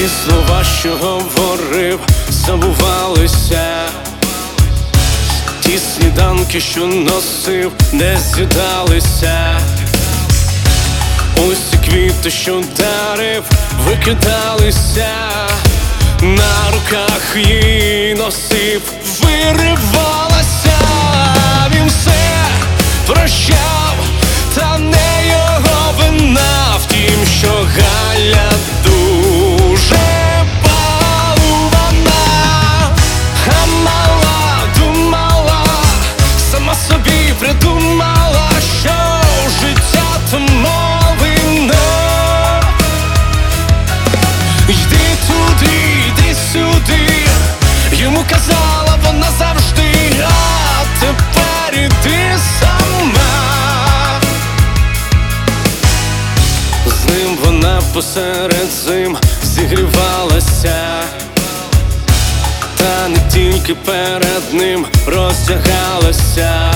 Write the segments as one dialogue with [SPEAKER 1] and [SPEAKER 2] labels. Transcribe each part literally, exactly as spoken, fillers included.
[SPEAKER 1] І слова, що говорив, забувалися. Ті сніданки, що носив, не з'їдалися. Усі квіти, що дарив, викидалися. На руках її носив, виривалася. Він все прощав, та не його вина. Втім, що Галя дуже балувана. А мала думала, сама собі придумала, що життя то малина. Йди туди, йди сюди, йому казала вона завжди, а тепер іди сама. З ним вона посеред зим зігрівалася, та не тільки перед ним роздягалася.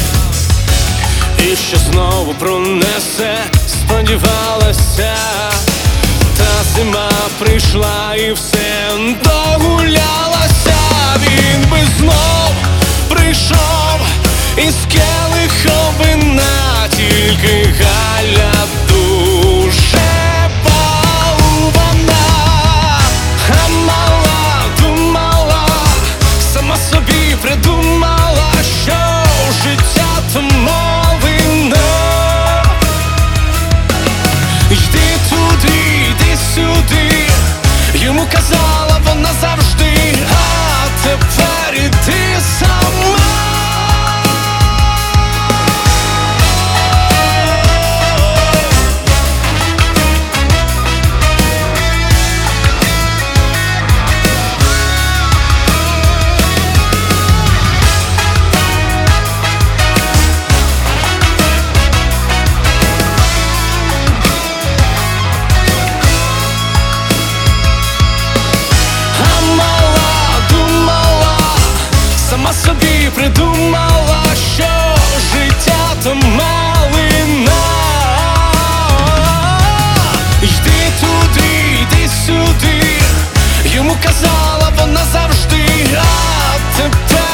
[SPEAKER 1] І що знову пронесе, сподівалася. Та зима прийшла і все догулялася. Він би знов прийшов із келихом вина, тільки Галя дуже балувана. А мала думала, сама собі придумала, що життя то малина. Йди туди, йди сюди, йому казала вона завжди, а тепер іди сама. Сама собі придумала, що життя то малина. Йди туди, йди сюди, йому казала вона завжди, а тепер